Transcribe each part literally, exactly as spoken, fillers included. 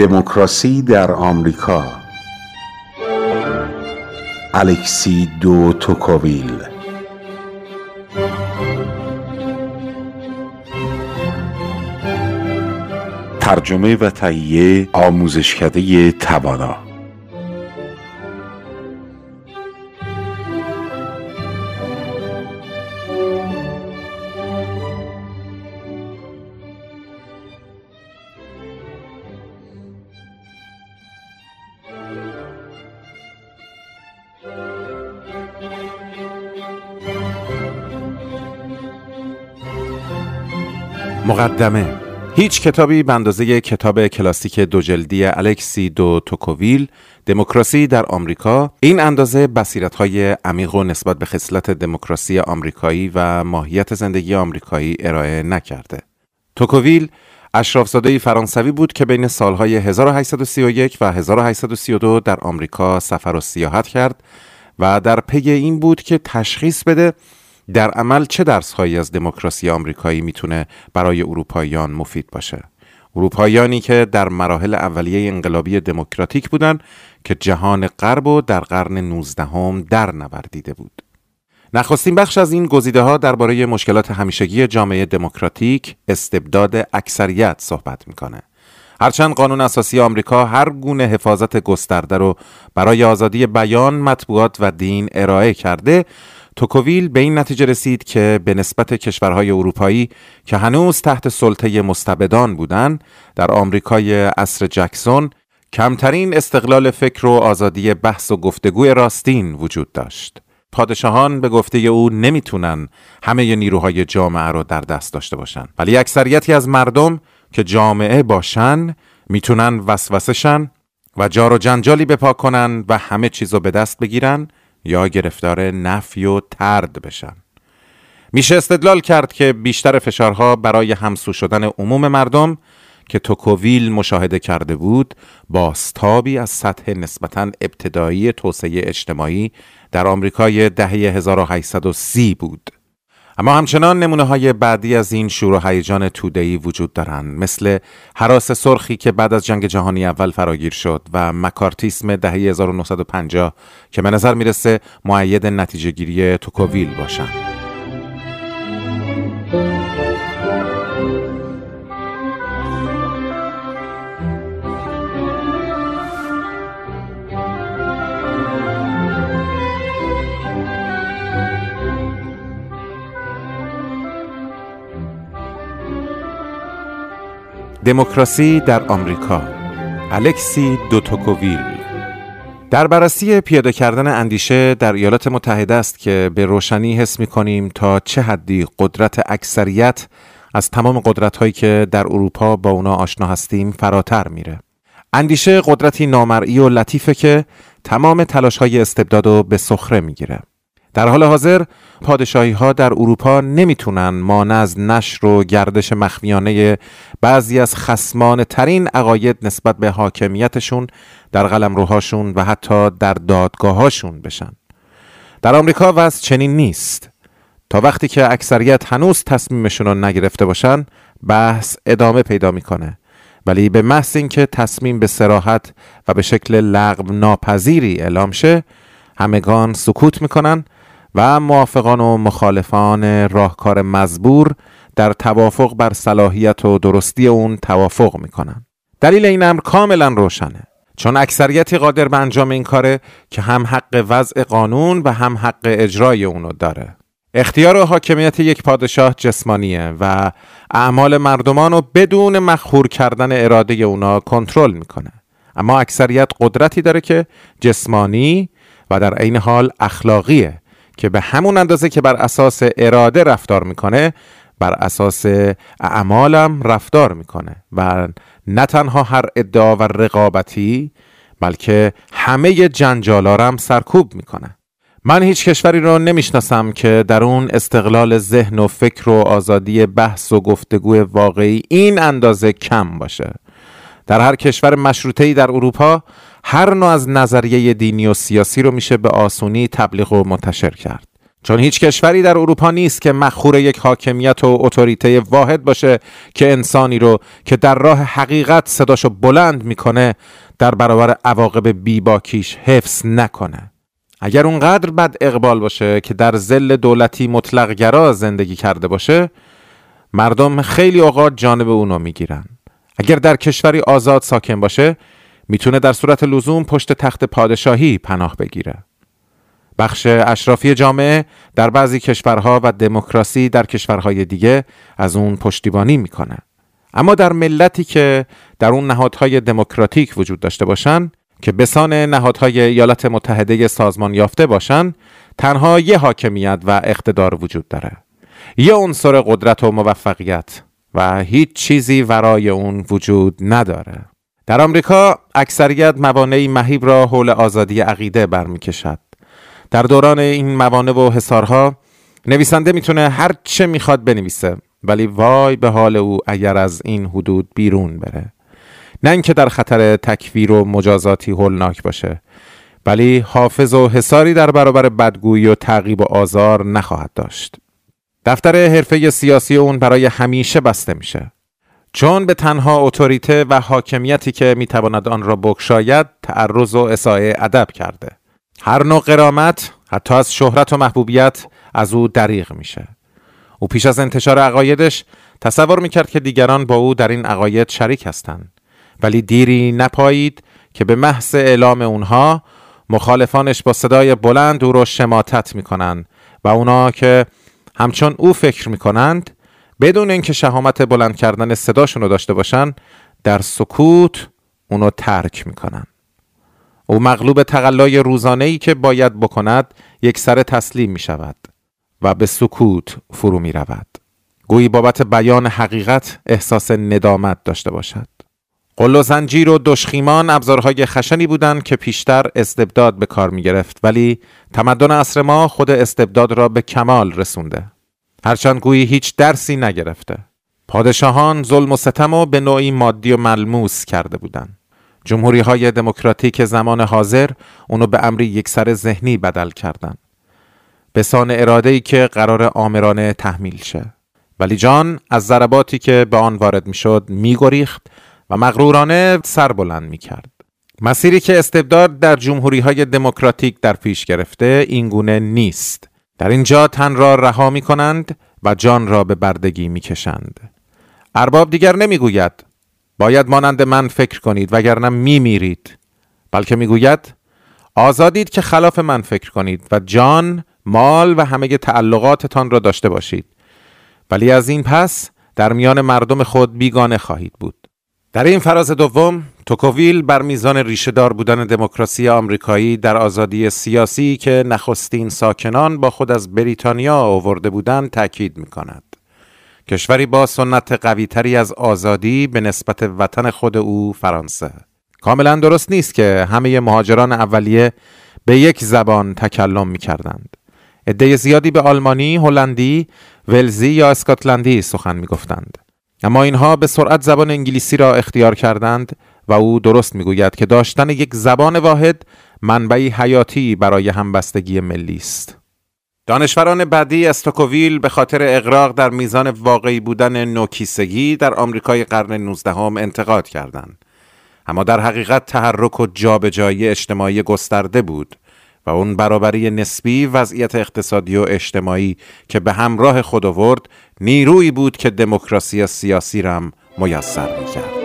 دموکراسی در آمریکا، الکسی دو توکوویل. ترجمه و تهیه آموزشکده توانا. مقدمه: هیچ کتابی به اندازه کتاب کلاسیک دو جلدی الکسی دو توکوویل، دموکراسی در آمریکا، این اندازه بصیرت‌های عمیق و نسبت به خصلت دموکراسی آمریکایی و ماهیت زندگی آمریکایی ارائه نکرده. توکوویل اشرافزاده فرانسوی بود که بین سالهای هزار و هشتصد و سی و یک و هزار و هشتصد و سی و دو در آمریکا سفر و سیاحت کرد و در پی این بود که تشخیص بده در عمل چه درس‌هایی از دموکراسی آمریکایی میتونه برای اروپاییان مفید باشه. اروپاییانی که در مراحل اولیه انقلابی دموکراتیک بودن که جهان غرب و در قرن نوزدهم در نوردیده بود. نخستین بخش از این گزیده‌ها درباره مشکلات همیشگی جامعه دموکراتیک، استبداد اکثریت صحبت میکنه. هرچند قانون اساسی آمریکا هر گونه حفاظت گسترده رو برای آزادی بیان، مطبوعات و دین ارائه کرده، توکوویل به این نتیجه رسید که به نسبت کشورهای اروپایی که هنوز تحت سلطه مستبدان بودند، در آمریکای عصر جکسون کمترین استقلال فکر و آزادی بحث و گفتگوی راستین وجود داشت. پادشاهان به گفته او نمیتونن همه نیروهای جامعه رو در دست داشته باشن، ولی اکثریتی از مردم که جامعه باشن میتونن وسوسه‌شن و جار و جنجالی بپا کنن و همه چیزو به دست بگیرن یا گرفتار نفی و طرد بشن. میشه استدلال کرد که بیشتر فشارها برای همسو شدن عموم مردم که توکوویل مشاهده کرده بود، بازتابی از سطح نسبتاً ابتدایی توسعه اجتماعی در آمریکای دهه هزار و هشتصد و سی بود. اما همچنان نمونه‌های بعدی از این شور و هیجان توده‌ای وجود دارند، مثل هراس سرخی که بعد از جنگ جهانی اول فراگیر شد و مکارتیسم دهه هزار و نهصد و پنجاه که به نظر میرسه مؤید نتیجه گیری توکوویل باشن. دموکراسی در آمریکا، الکسی دو توکوویل. در بررسی پیاده کردن اندیشه در ایالات متحده است که به روشنی حس می‌کنیم تا چه حدی قدرت اکثریت از تمام قدرت‌هایی که در اروپا با اونا آشنا هستیم فراتر میره. اندیشه قدرتی نامرئی و لطیفه که تمام تلاش‌های استبداد رو به سخره میگیره. در حال حاضر پادشاهی‌ها در اروپا نمیتونن مانع از نشر و گردش مخفیانه بعضی از خصمانه ترین عقاید نسبت به حاکمیتشون در قلمروهاشون و حتی در دادگاهاشون بشن. در آمریکا وضع چنین نیست. تا وقتی که اکثریت هنوز تصمیمشون رو نگرفته باشن، بحث ادامه پیدا میکنه. ولی به محض اینکه تصمیم به صراحت و به شکل لغو ناپذیری اعلام شه، همگان سکوت میکنن و موافقان و مخالفان راهکار مزبور در توافق بر صلاحیت و درستی اون توافق میکنن. دلیل این امر کاملا روشنه، چون اکثریتی قادر به انجام این کاره که هم حق وضع قانون و هم حق اجرای اونو داره. اختیار و حاکمیت یک پادشاه جسمانیه و اعمال مردمان رو بدون مخور کردن اراده اونا کنترل میکنه. اما اکثریت قدرتی داره که جسمانی و در عین حال اخلاقیه که به همون اندازه که بر اساس اراده رفتار میکنه، بر اساس اعمالم رفتار میکنه و نه تنها هر ادعا و رقابتی، بلکه همه جنجالارم سرکوب میکنه. من هیچ کشوری رو نمیشناسم که در اون استقلال ذهن و فکر و آزادی بحث و گفتگو واقعی این اندازه کم باشه. در هر کشور مشروطه‌ای در اروپا هر نوع از نظریه دینی و سیاسی رو میشه به آسونی تبلیغ و منتشر کرد. چون هیچ کشوری در اروپا نیست که مخور یک حاکمیت و اتوریته واحد باشه که انسانی رو که در راه حقیقت صداشو بلند میکنه در برابر عواقب بیباکیش حفظ نکنه. اگر اونقدر بد اقبال باشه که در ظل دولتی مطلق گرا زندگی کرده باشه، مردم خیلی اوقات جانب اونو میگیرن. اگر در کشوری آزاد ساکن باشه، میتونه در صورت لزوم پشت تخت پادشاهی پناه بگیره. بخش اشرافی جامعه در بعضی کشورها و دموکراسی در کشورهای دیگه از اون پشتیبانی میکنه. اما در ملتی که در اون نهادهای دموکراتیک وجود داشته باشن که بسان نهادهای ایالات متحده سازمان یافته باشن، تنها یه حاکمیت و اقتدار وجود داره، یه عنصر قدرت و موفقیت و هیچ چیزی ورای اون وجود نداره. در آمریکا اکثریت موانع مهیب را حول آزادی عقیده برمیکشد. در دوران این موانع و حصارها نویسنده میتونه هر چه میخواد بنویسه، ولی وای به حال او اگر از این حدود بیرون بره. نه اینکه در خطر تکفیر و مجازاتی هولناک باشه، ولی حافظ و حصاری در برابر بدگویی و تعقیب و آزار نخواهد داشت. دفتر حرفه سیاسی اون برای همیشه بسته میشه، چون به تنها اتوریته و حاکمیتی که میتواند آن را بگشاید تعرض و اساءه ادب کرده. هر نوع غرامت، حتی از شهرت و محبوبیت، از او دریغ میشه. او پیش از انتشار عقایدش تصور میکرد که دیگران با او در این عقاید شریک هستند، ولی دیری نپایید که به محض اعلام اونها مخالفانش با صدای بلند او رو شماتت میکنن و اونا که همچون او فکر میکنند بدون اینکه شهامت بلند کردن صداشون رو داشته باشن در سکوت اونو ترک میکنن. او مغلوب تقلای روزانه‌ای که باید بکند یک سر تسلیم میشود و به سکوت فرو میرود، گویی بابت بیان حقیقت احساس ندامت داشته باشد. قل و زنجیر و دشخیمان ابزارهای خشنی بودند که پیشتر استبداد به کار می گرفت، ولی تمدن عصر ما خود استبداد را به کمال رسونده، هرچند گویی هیچ درسی نگرفته. پادشاهان ظلم و ستم و به نوعی مادی و ملموس کرده بودند. جمهوری های دموکراتیک زمان حاضر اونو به امری یک سر ذهنی بدل کردند، به سان اراده‌ای که قرار آمرانه تحمیل شه. ولی جان از ضرباتی که به آن وارد می شد می گریخت و مغرورانه سر بلند می کرد. مسیری که استبداد در جمهوری های دموکراتیک در پیش گرفته این گونه نیست. در اینجا تن را رها می کنند و جان را به بردگی می کشند. ارباب دیگر نمی گوید باید مانند من فکر کنید وگرنه می میرید، بلکه می گوید آزادید که خلاف من فکر کنید و جان، مال و همه تعلقاتتان را داشته باشید، ولی از این پس در میان مردم خود بیگانه خواهید بود. در این فراز دوم توکوویل بر میزان ریشه‌دار بودن دموکراسی آمریکایی در آزادی سیاسی که نخستین ساکنان با خود از بریتانیا آورده بودند تاکید می‌کند. کشوری با سنت قوی‌تری از آزادی به نسبت وطن خود او فرانسه. کاملا درست نیست که همه مهاجران اولیه به یک زبان تکلم می‌کردند. عده زیادی به آلمانی، هلندی، ولزی یا اسکاتلندی سخن می‌گفتند. اما اینها به سرعت زبان انگلیسی را اختیار کردند و او درست میگوید که داشتن یک زبان واحد منبعی حیاتی برای همبستگی ملی است. دانشوران بعدی از توکوویل به خاطر اغراق در میزان واقعی بودن نوکیسگی در آمریکای قرن نوزدهم انتقاد کردند، اما در حقیقت تحرک و جابجایی اجتماعی گسترده بود و اون برابری نسبی وضعیت اقتصادی و اجتماعی که به همراه خود آورد نیرویی بود که دموکراسی سیاسی را هم میسر می‌کرد.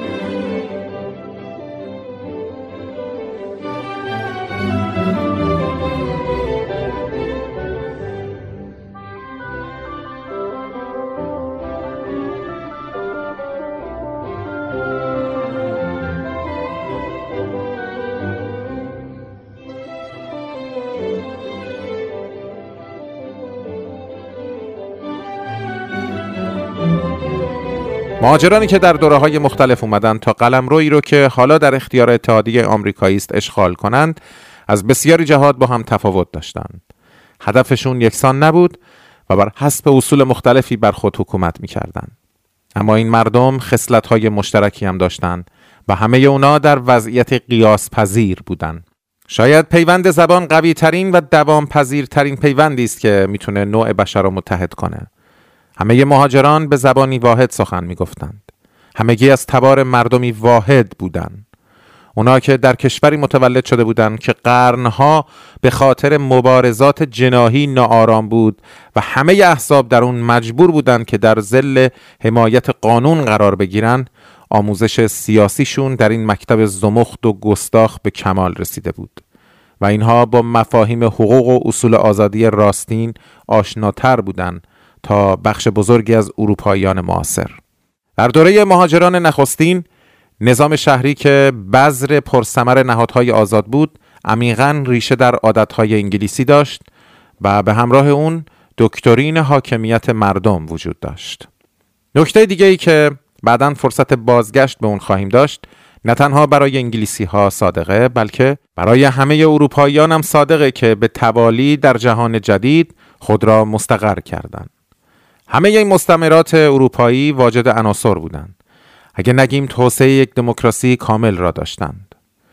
مهاجرانی که در دوره‌های مختلف اومدن تا قلمرویی رو که حالا در اختیار اتحادیه آمریکایی است اشغال کنند، از بسیاری جهات با هم تفاوت داشتند. هدفشون یکسان نبود و بر حسب اصول مختلفی بر خود حکومت می‌کردند. اما این مردم خصلت‌های مشترکی هم داشتند و همه اونا در وضعیت قیاس پذیر بودند. شاید پیوند زبان قوی ترین و دوام پذیر ترین پیوندی است که میتونه نوع بشر رو متحد کنه. همه مهاجران به زبانی واحد سخن میگفتند. همگی از تبار مردمی واحد بودند. اونا که در کشوری متولد شده بودند که قرنها به خاطر مبارزات جناحی ناآرام بود و همه احزاب در اون مجبور بودند که در ظل حمایت قانون قرار بگیرن، آموزش سیاسیشون در این مکتب زمخت و گستاخ به کمال رسیده بود و اینها با مفاهیم حقوق و اصول آزادی راستین آشناتر بودند تا بخش بزرگی از اروپاییان معاصر. در دوره مهاجران نخستین، نظام شهری که بذر پرثمر نهادهای آزاد بود، عمیقاً ریشه در عادتهای انگلیسی داشت و به همراه اون دکترین حاکمیت مردم وجود داشت. نکته دیگه ای که بعداً فرصت بازگشت به اون خواهیم داشت، نه تنها برای انگلیسی ها صادقه، بلکه برای همه اروپاییان هم صادقه که به توالی در جهان جدید خود را مستقر کردند. همه این مستعمرات اروپایی واجد عناصر بودند، اگه نگیم توسعه یک دموکراسی کامل را داشتند.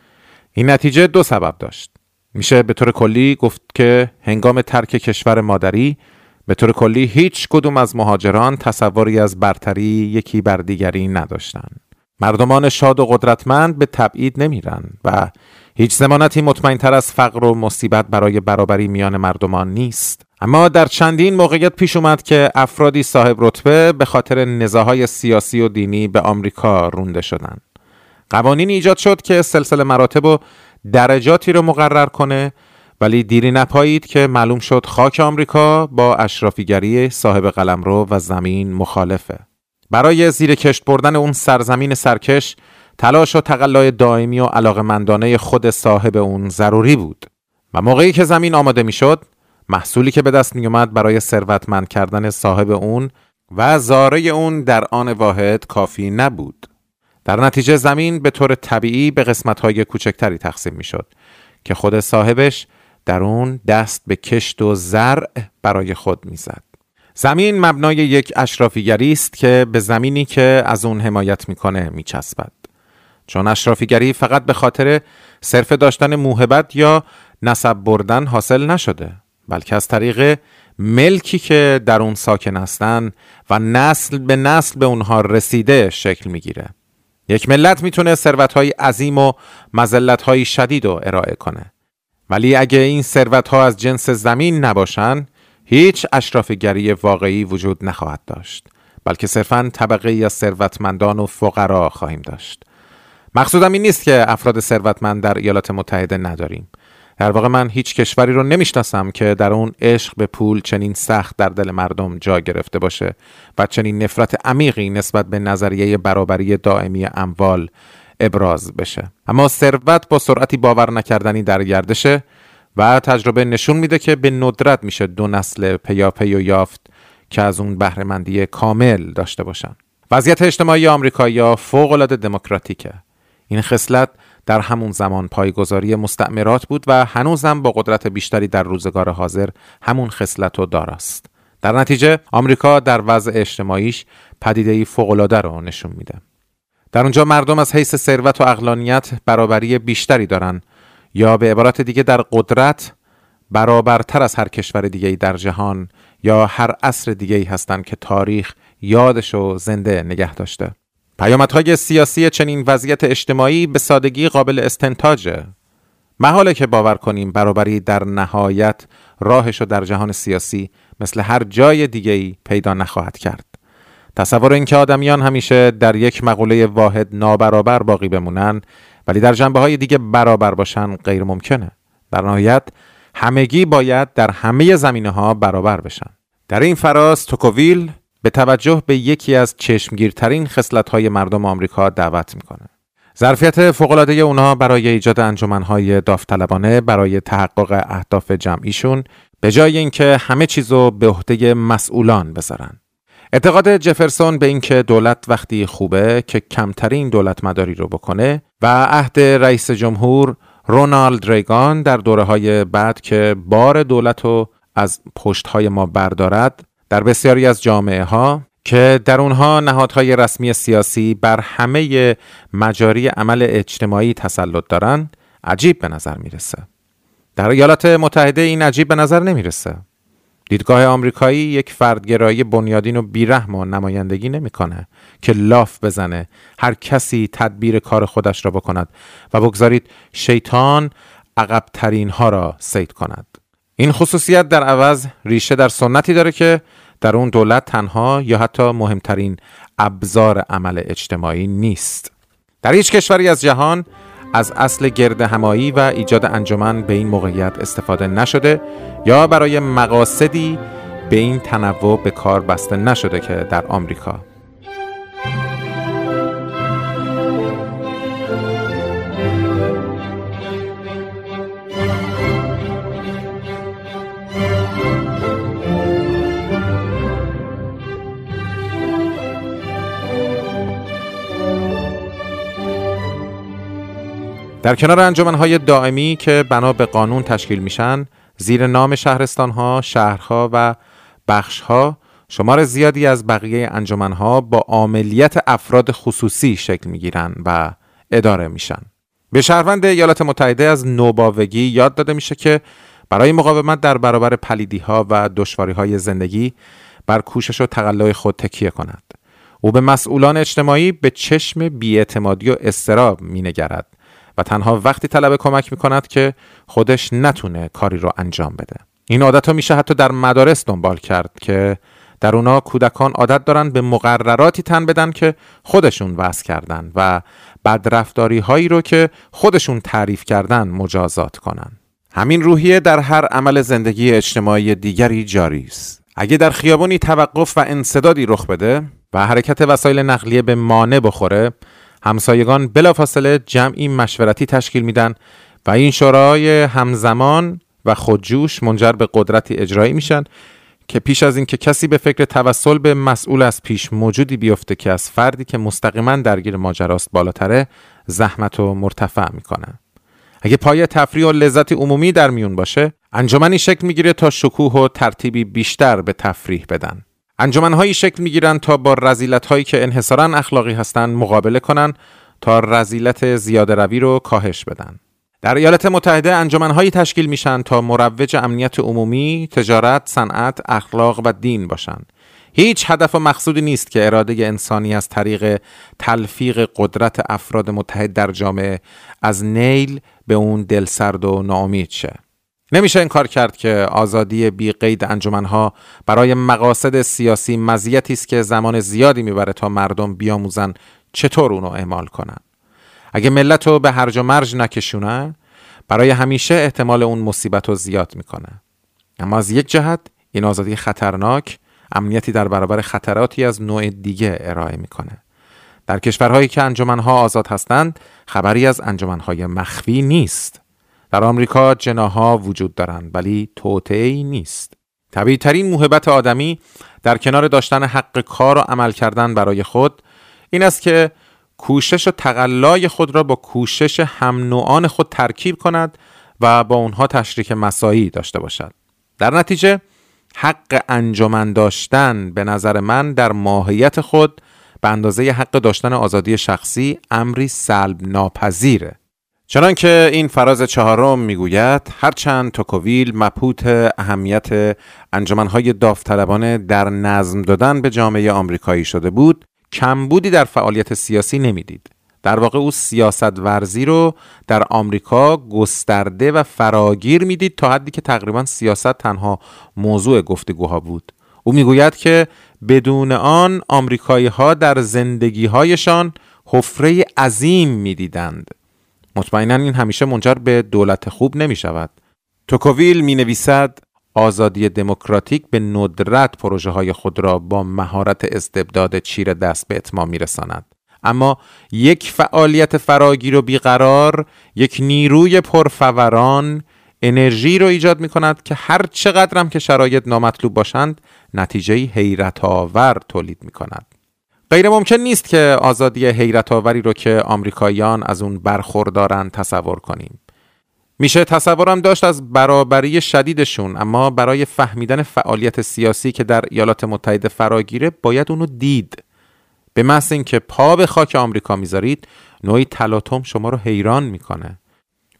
این نتیجه دو سبب داشت. میشه به طور کلی گفت که هنگام ترک کشور مادری به طور کلی هیچ کدوم از مهاجران تصوری از برتری یکی بر دیگری نداشتند. مردمان شاد و قدرتمند به تبعید نمیرن و هیچ ضمانتی مطمئن تر از فقر و مصیبت برای برابری میان مردمان نیست. اما در چندین موقعیت پیش اومد که افرادی صاحب رتبه به خاطر نزاعهای سیاسی و دینی به آمریکا رونده شدند. قوانین ایجاد شد که سلسله مراتب و درجاتی رو مقرر کنه، ولی دیری نپایید که معلوم شد خاک آمریکا با اشرافیگری صاحب قلمرو و زمین مخالفه. برای زیر کشت بردن اون سرزمین سرکش، تلاش و تقلای دائمی و علاقمندانه خود صاحب اون ضروری بود و موقعی که زمین آماده می شد، محصولی که به دست می اومد برای ثروتمند کردن صاحب اون و زاره اون در آن واحد کافی نبود. در نتیجه زمین به طور طبیعی به قسمت‌های کوچکتری تقسیم می شد که خود صاحبش در اون دست به کشت و زرع برای خود می زد. زمین مبنای یک اشرافیگری است که به زمینی که از اون حمایت میکنه میچسبد. چون اشرافیگری فقط به خاطر صرف داشتن موهبت یا نسب بردن حاصل نشده، بلکه از طریق ملکی که در اون ساکن هستن و نسل به نسل به اونها رسیده شکل میگیره. یک ملت میتونه ثروت‌های عظیم و مذلت‌های شدید رو ارائه کنه، ولی اگه این ثروت‌ها از جنس زمین نباشن، هیچ اشرافیگری واقعی وجود نخواهد داشت، بلکه صرفاً طبقه ای از ثروتمندان و فقرا خواهیم داشت. مقصودم این نیست که افراد ثروتمند در ایالات متحده نداریم. در واقع من هیچ کشوری رو نمیشناسم که در اون عشق به پول چنین سخت در دل مردم جا گرفته باشه و چنین نفرت عمیقی نسبت به نظریه برابری دائمی اموال ابراز بشه. اما ثروت با سرعتی باور نکردنی در گردشه و تجربه نشون میده که به ندرت میشه دو نسل پیاپی و یافت که از اون بهره‌مندی کامل داشته باشن. وضعیت اجتماعی آمریکایی‌ها فوق‌العاده دموکراتیکه. این خصلت در همون زمان پایه‌گذاری مستعمرات بود و هنوزم با قدرت بیشتری در روزگار حاضر همون خصلت رو داراست. در نتیجه آمریکا در وضع اجتماعیش پدیده‌ای فوق‌العاده رو نشون میده. در اونجا مردم از حیث ثروت و عقلانیت برابری بیشتری دارن، یا به عبارت دیگه در قدرت برابرتر از هر کشور دیگه‌ای در جهان یا هر عصر دیگه‌ای هستن که تاریخ یادشو زنده نگه داشته. پیامدهای سیاسی چنین وضعیت اجتماعی به سادگی قابل استنتاجه. محاله که باور کنیم برابری در نهایت راهشو در جهان سیاسی مثل هر جای دیگه‌ای پیدا نخواهد کرد. تصور اینکه آدمیان همیشه در یک مقوله واحد نابرابر باقی بمونن ولی در جنبه‌های دیگه برابر باشن غیر ممکنه. در نهایت همگی باید در همه زمینه‌ها برابر بشن. در این فراز توکوویل به توجه به یکی از چشمگیرترین خصلت‌های مردم آمریکا دعوت میکنه. ظرفیت فوق‌العاده اونها برای ایجاد انجمن‌های داوطلبانه برای تحقق اهداف جمعیشون به جای اینکه همه چیزو به عهده مسئولان بذارن. اعتقاد جفرسون به اینکه دولت وقتی خوبه که کمترین دولت مداری رو بکنه و عهد رئیس جمهور رونالد ریگان در دوره‌های بعد که بار دولت رو از پشت‌های ما بردارد، در بسیاری از جامعه ها که در اونها نهادهای رسمی سیاسی بر همه مجاری عمل اجتماعی تسلط دارن، عجیب به نظر میرسه. در ایالات متحده این عجیب به نظر نمیرسه. دیدگاه آمریکایی یک فردگرایی بنیادین و بیرحم و نمایندگی نمیکنه که لاف بزنه هر کسی تدبیر کار خودش را بکند و بگذارید شیطان عقب ترین ها را صید کند. این خصوصیت در عوض ریشه در سنتی داره که در اون دولت تنها یا حتی مهمترین ابزار عمل اجتماعی نیست. در هیچ کشوری از جهان از اصل گرد همایی و ایجاد انجمن به این موقعیت استفاده نشده یا برای مقاصدی به این تنوع به کار بسته نشده که در آمریکا. در کنار انجمن‌های دائمی که بنا به قانون تشکیل میشن، زیر نام شهرستان‌ها، شهرها و بخش‌ها، شمار زیادی از بقیه انجمن‌ها با عاملیت افراد خصوصی شکل میگیرن و اداره میشن. به شهروند ایالات متحده از نوباوگی یاد داده میشه که برای مقاومت در برابر پلیدی‌ها و دشواری‌های زندگی بر کوشش و تقلع خود تکیه کند. او به مسئولان اجتماعی به چشم بی‌اعتمادی و اضطراب مینگرد و تنها وقتی طلب کمک میکند که خودش نتونه کاری رو انجام بده. این عادت رو میشه حتی در مدارس دنبال کرد که در اونا کودکان عادت دارن به مقرراتی تن بدن که خودشون وضع کردن و بدرفتاری هایی رو که خودشون تعریف کردن مجازات کنن. همین روحیه در هر عمل زندگی اجتماعی دیگری جاری است. اگه در خیابانی توقف و انسدادی رخ بده و حرکت وسایل نقلیه به مانع بخوره، همسایگان بلافاصله جمعی مشورتی تشکیل میدن و این شورای همزمان و خودجوش منجر به قدرتی اجرایی میشن که پیش از این که کسی به فکر توسل به مسئول از پیش موجودی بیفته که از فردی که مستقیما درگیر ماجراست بالاتره، زحمت و مرتفع میکنه. اگه پایه تفریح و لذت عمومی در میون باشه، انجمنی شکل میگیره تا شکوه و ترتیبی بیشتر به تفریح بدن. انجمن‌هایی شکل می‌گیرند تا با رذیلت‌هایی که انحصاراً اخلاقی هستند مقابله کنند تا رذیلت زیاده روی رو کاهش بدن. در ایالات متحده انجمن‌هایی تشکیل میشن تا مروج امنیت عمومی، تجارت، صنعت، اخلاق و دین باشند. هیچ هدف و مقصودی نیست که اراده انسانی از طریق تلفیق قدرت افراد متحد در جامعه از نیل به اون دلسرد و ناامید شه. نمیشه انکار کرد که آزادی بی قید انجمنها برای مقاصد سیاسی مزیتی است که زمان زیادی میبره تا مردم بیاموزن چطور اونو اعمال کنن. اگه ملت رو به هرج و مرج نکشونه، برای همیشه احتمال اون مصیبت رو زیاد میکنه. اما از یک جهت این آزادی خطرناک امنیتی در برابر خطراتی از نوع دیگه ارائه میکنه. در کشورهایی که انجمنها آزاد هستند، خبری از انجمنهای مخفی نیست. در آمریکا جناح‌ها وجود دارند ولی توطئه‌ای نیست. طبیعی ترین موهبت آدمی در کنار داشتن حق کار و عمل کردن برای خود این است که کوشش و تقلای خود را با کوشش هم نوعان خود ترکیب کند و با اونها تشریک مساعی داشته باشد. در نتیجه حق انجمن داشتن به نظر من در ماهیت خود به اندازه حق داشتن آزادی شخصی امری سلب ناپذیره. چنان که این فراز چهارم میگوید، هرچند توکوویل مبهوت اهمیت انجمنهای داوطلبانه در نظم دادن به جامعه آمریکایی شده بود، کمبودی در فعالیت سیاسی نمیدید. در واقع او سیاست ورزی رو در آمریکا گسترده و فراگیر میدید تا حدی که تقریبا سیاست تنها موضوع گفتگوها بود. او میگوید که بدون آن آمریکایی ها در زندگی هایشان حفره عظیم میدیدند. مطمئناً این همیشه منجر به دولت خوب نمی شود. توکوویل می نویسد آزادی دموکراتیک به ندرت پروژه های خود را با مهارت استبداد چیره دست به اتمام می رساند. اما یک فعالیت فراگیر و بیقرار، یک نیروی پرفوران، انرژی رو ایجاد می کند که هر چقدر هم که شرایط نامطلوب باشند نتیجه حیرت آور تولید می کند. غیر ممکن نیست که آزادی حیرت آوری رو که آمریکاییان از اون برخوردارن تصور کنیم. میشه تصورم داشت از برابری شدیدشون، اما برای فهمیدن فعالیت سیاسی که در ایالات متحده فراگیره باید اونو دید. به محض اینکه پا به خاک آمریکا میذارید، نوعی تلاطم شما رو حیران میکنه.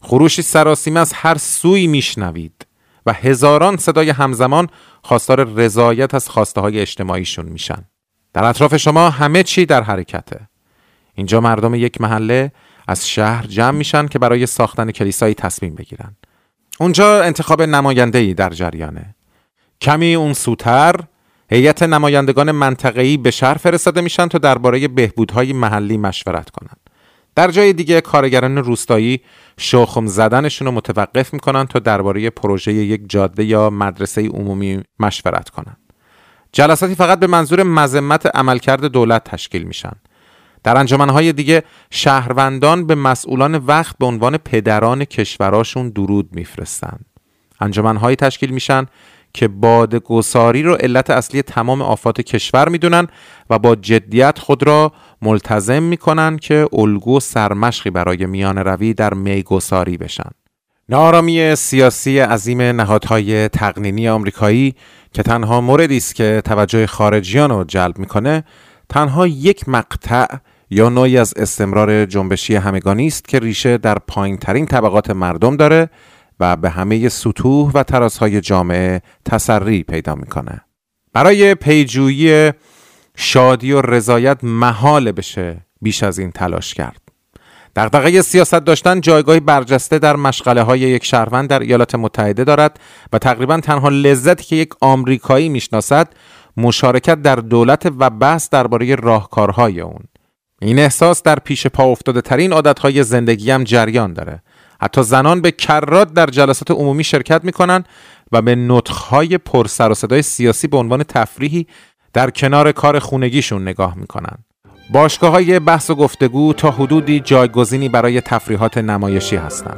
خروشی سراسیمه از هر سوی میشنوید و هزاران صدای همزمان خواستار رضایت از خواسته های اجتماعیشون میشن. در اطراف شما همه چی در حرکته. اینجا مردم یک محله از شهر جمع میشن که برای ساختن کلیسایی تصمیم بگیرن. اونجا انتخاب نماینده‌ای در جریانه. کمی اون سوتر هیئت نمایندگان منطقه‌ای به شهر فرستاده میشن تا درباره بهبودهای محلی مشورت کنن. در جای دیگه کارگران روستایی شخم زدنشون رو متوقف میکنن تا درباره پروژه یک جاده یا مدرسه عمومی مشورت کنن. جلساتی فقط به منظور مذمت عملکرد دولت تشکیل میشن. در انجمنهای دیگه شهروندان به مسئولان وقت به عنوان پدران کشوراشون درود میفرستن. انجمنهایی تشکیل میشن که بادگساری رو علت اصلی تمام آفات کشور میدونن و با جدیت خود را ملتزم میکنن که الگو و سرمشقی برای میان روی در میگساری بشن. ناآرامی سیاسی عظیم نهادهای تقنینی آمریکایی که تنها موردی است که توجه خارجیان رو جلب میکنه، تنها یک مقطع یا نوعی از استمرار جنبشی همگانی است که ریشه در پایین ترین طبقات مردم داره و به همه سطوح و تراسهای جامعه تسری پیدا میکنه. برای پیجویی شادی و رضایت محال بشه بیش از این تلاش کرد. دغدغه سیاست داشتن جایگاهی برجسته در مشغله های یک شهروند در ایالات متحده دارد و تقریبا تنها لذتی که یک آمریکایی میشناسد مشارکت در دولت و بحث درباره راهکارهای اون. این احساس در پیش پا افتاده ترین عادتهای زندگی هم جریان داره. حتی زنان به کرات در جلسات عمومی شرکت میکنن و به نطقهای پر سر و صدای سیاسی به عنوان تفریحی در کنار کار خونگیشون نگاه میکنن. باشگاه‌های بحث و گفتگو تا حدودی جایگزینی برای تفریحات نمایشی هستند.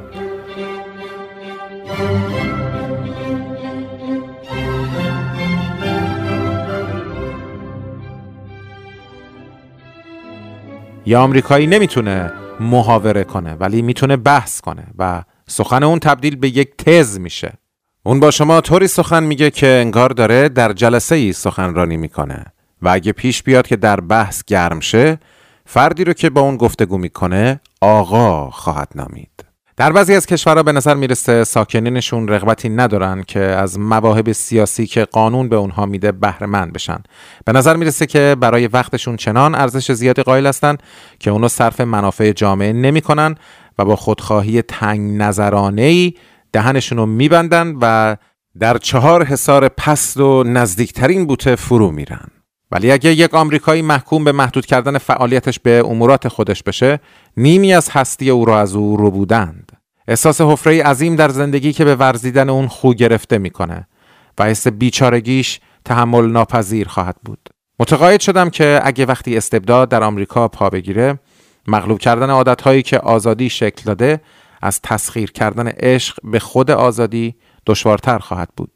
یا آمریکایی نمیتونه محاوره کنه ولی میتونه بحث کنه و سخن اون تبدیل به یک تز میشه. اون با شما طوری سخن میگه که انگار داره در جلسه ای سخنرانی میکنه و اگه پیش بیاد که در بحث گرم شه، فردی رو که با اون گفتگو میکنه آقا خواهد نامید. در بعضی از کشورها به نظر میرسه ساکنینشون رغبتی ندارن که از مواهب سیاسی که قانون به اونها میده بهره مند بشن. به نظر میرسه که برای وقتشون چنان ارزش زیادی قائل هستن که اونو صرف منافع جامعه نمیکنن و با خودخواهی تنگ نظرانه‌ای دهنشون رو میبندن و در چهار حصار پست و نزدیکترین بوته فرو میرن. ولی اگه یک آمریکایی محکوم به محدود کردن فعالیتش به امورات خودش بشه، نیمی از هستی او را از او رو بودند. احساس حفره عظیم در زندگی که به ورزیدن اون خو گرفته میکنه و حس بیچارگیش تحمل ناپذیر خواهد بود. متقاعد شدم که اگه وقتی استبداد در آمریکا پا بگیره، مغلوب کردن عادتهایی که آزادی شکل داده از تسخیر کردن عشق به خود آزادی دشوارتر خواهد بود.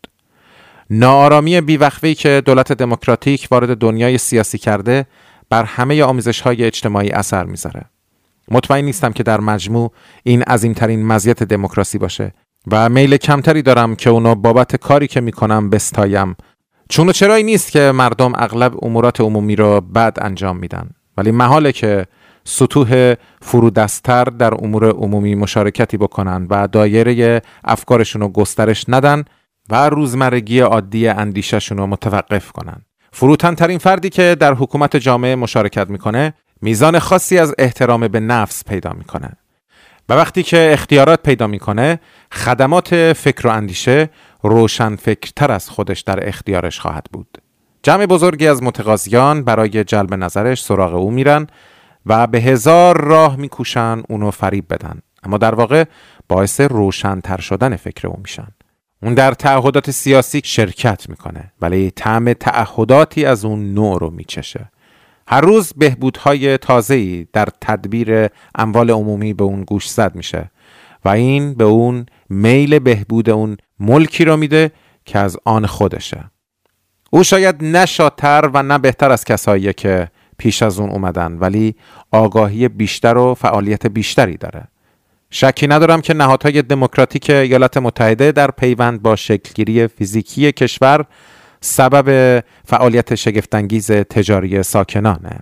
ناآرامی بیوقفه‌ای که دولت دموکراتیک وارد دنیای سیاسی کرده بر همه آموزش‌های اجتماعی اثر میذاره. مطمئن نیستم که در مجموع این عظیمترین مزیت دموکراسی باشه و میل کمتری دارم که اونو بابت کاری که میکنم بستایم، چون و چرایی نیست که مردم اغلب امورات عمومی رو بد انجام میدن، ولی محاله که سطوح فرودستر در امور عمومی مشارکتی بکنن و دایره افکارشون رو گسترش ندن و روزمرگی عادی اندیشه‌شون رو متوقف کنن. فروتن ترین فردی که در حکومت جامعه مشارکت میکنه میزان خاصی از احترام به نفس پیدا میکنه و وقتی که اختیارات پیدا میکنه خدمات فکر و اندیشه روشن فکرتر از خودش در اختیارش خواهد بود. جمع بزرگی از متقاضیان برای جلب نظرش سراغ او میرن و به هزار راه میکوشن اونو فریب بدن، اما در واقع باعث روشن‌تر شدن فکر او میشن. اون در تعهدات سیاسی شرکت میکنه ولی طعم تعهداتی از اون نوع رو میچشه. هر روز بهبودهای تازه‌ای در تدبیر اموال عمومی به اون گوش زد میشه و این به اون میل بهبود اون ملکی رو میده که از آن خودشه. او شاید نه شادتر و نه بهتر از کساییه که پیش از اون اومدن، ولی آگاهی بیشتر و فعالیت بیشتری داره. شکی ندارم که نهادهای دموکراتیک ایالات متحده در پیوند با شکلگیری فیزیکی کشور سبب فعالیت شگفت‌انگیز تجاری ساکنانه.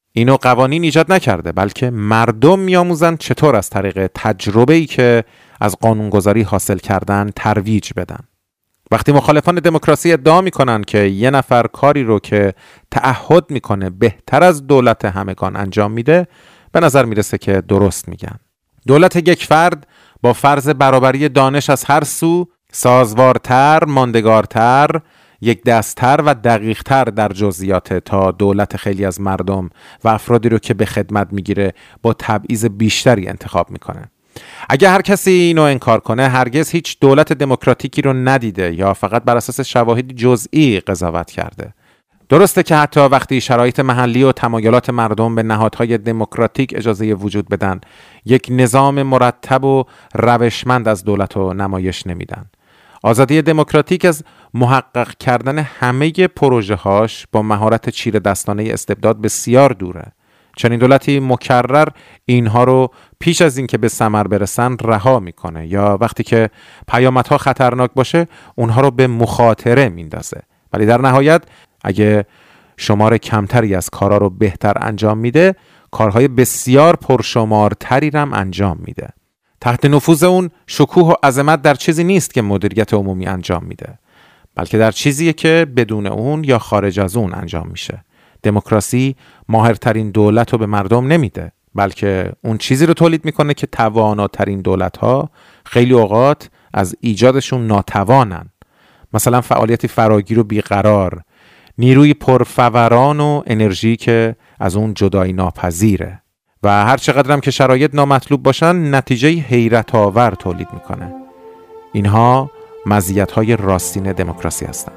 اینو قوانین ایجاد نکرده، بلکه مردم میآموزن چطور از طریق تجربه‌ای که از قانونگذاری حاصل کردن ترویج بدن. وقتی مخالفان دموکراسی ادعا میکنن که یه نفر کاری رو که تعهد میکنه بهتر از دولت همگان انجام میده، به نظر میرسه که درست میگن. دولت یک فرد با فرض برابری دانش از هر سو سازوارتر، ماندگارتر، یک دستتر و دقیقتر در جزئیات تا دولت خیلی از مردم و افرادی رو که به خدمت میگیره با تبعیض بیشتری انتخاب میکنه. اگه هر کسی اینو انکار کنه، هرگز هیچ دولت دموکراتیکی رو ندیده یا فقط بر اساس شواهد جزئی قضاوت کرده. درسته که حتی وقتی شرایط محلی و تمایلات مردم به نهادهای دموکراتیک اجازه وجود بدن، یک نظام مرتب و روشمند از دولت رو نمایش نمیدن. آزادی دموکراتیک از محقق کردن همه پروژه هاش با مهارت چیره دستانه استبداد بسیار دوره. چنین دولتی مکرر اینها رو پیش از اینکه به ثمر برسن رها میکنه یا وقتی که پیامدها خطرناک باشه اونها رو به مخاطره میندازه. ولی در نهایت اگه شمار کمتری از کارها رو بهتر انجام میده، کارهای بسیار پرشمارتری هم انجام میده. تحت نفوذ اون شکوه و عظمت در چیزی نیست که مدیریت عمومی انجام میده، بلکه در چیزیه که بدون اون یا خارج از اون انجام میشه. دموکراسی ماهرترین دولت رو به مردم نمیده، بلکه اون چیزی رو تولید میکنه که تواناترین دولت‌ها خیلی اوقات از ایجادشون ناتوانن. مثلا فعالیتی فراگیر و بیقرار، نیروی پرفوران و انرژی که از اون جدایی ناپذیره و هر چقدر هم که شرایط نامطلوب باشن نتیجه حیرت آور تولید میکنه. اینها مزیت‌های راستین دموکراسی هستند.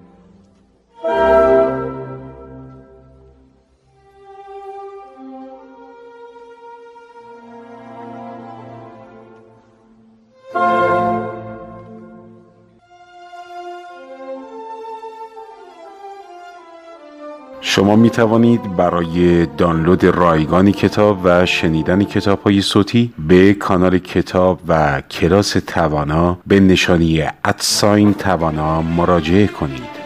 شما می توانید برای دانلود رایگان کتاب و شنیدن کتاب‌های صوتی به کانال کتاب و کلاس توانا به نشانی ادساین توانا مراجعه کنید.